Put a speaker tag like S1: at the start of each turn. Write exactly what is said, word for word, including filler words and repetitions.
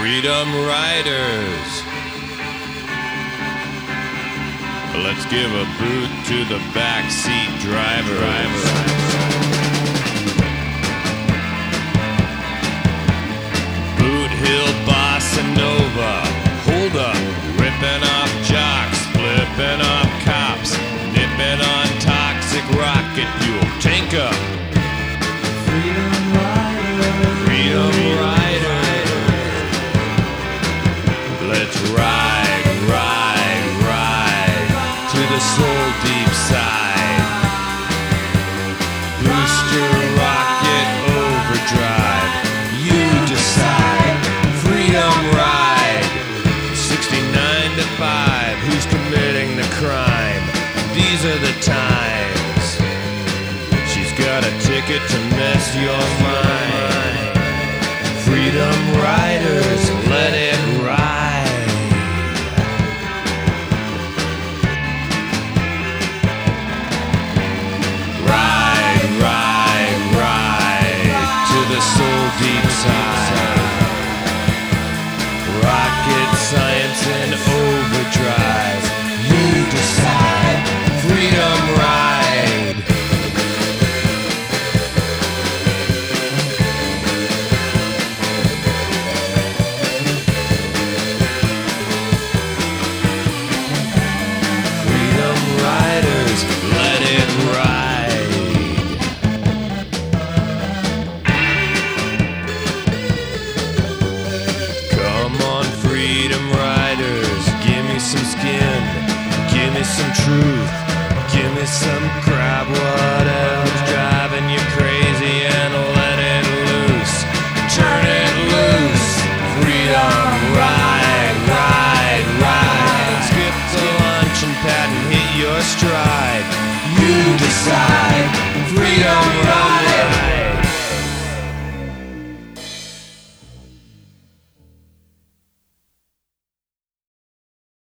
S1: Freedom Riders. Let's give a boot to the backseat driver. Boot Hill Bossa Nova. Hold up, ripping off jocks, flipping off cops, nipping on toxic rocket fuel. Tank up.
S2: Freedom Riders.
S1: Freedom Riders. Let's ride, ride, ride to the soul deep side. Booster rocket overdrive. You decide. Freedom ride. sixty-nine to five. Who's committing the crime? These are the times. She's got a ticket to mess your mind. Freedom Riders, let it ride. Ride, ride, ride to the soul deep side. Rocket science in overdrive. You decide. Freedom ride. Freedom Riders, let it ride. Come on, Freedom Riders, give me some skin, give me some truth, give me some crap. Whatever's driving you crazy, and let it loose. Turn it loose. Freedom, ride, ride, ride. Skip the lunch and pat and hit your stride. You decide. Freedom, ride.